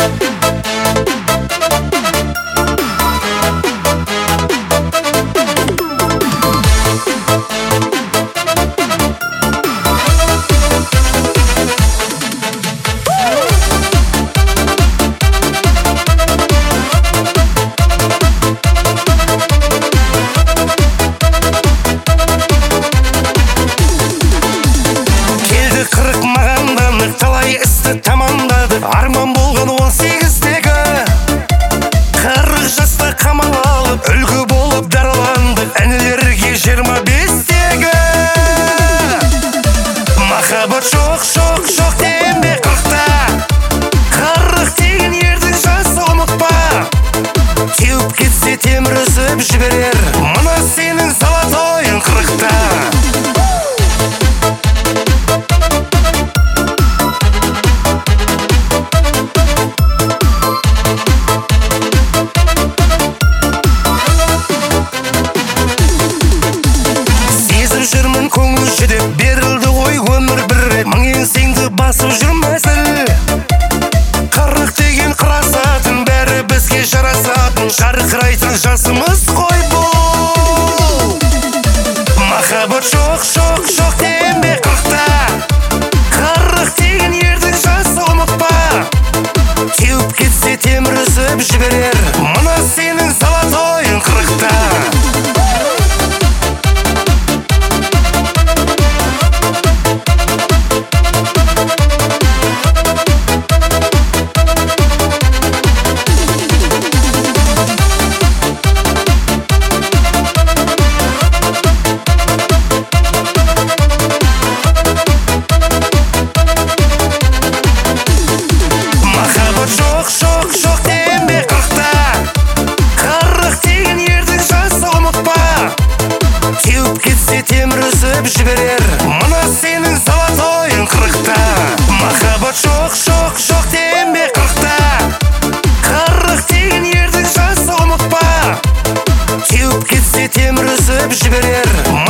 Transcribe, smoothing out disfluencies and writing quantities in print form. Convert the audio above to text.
Тамамдады арман болған 18-тегі 40 жаста қамал алып үлгі болып дараландық әнелерге 25-тегі махаббат жоқ деме 40-та 40 деген ердің жасы ұмытпа теуіп кетсе темір үзіп жіберер мына сенің золотойың 40-та жүрмін көңіл жүдеп берілді ғой өмір бір рет мың еңсеңді басып жүрмәсіл 40 деген қырасатын бәрі бізге жарасатын жарқырайтын жасымыз ғой бұл махаббат жоқ деме 40-та 40 деген ердің жасы ұмытпа теуіп кетсе темір үзіп жіберер мына сенің золотойың 40-та жоқ деме 40-та 40 деген ердің жасы ұмытпа теуіп кетсе темір үзіп жіберер мына сенің золотойың 40-та махаббат жоқ деме 40-та 40 деген ердің жасы ұмытпа теуіп кетсе темір үзіп жіберер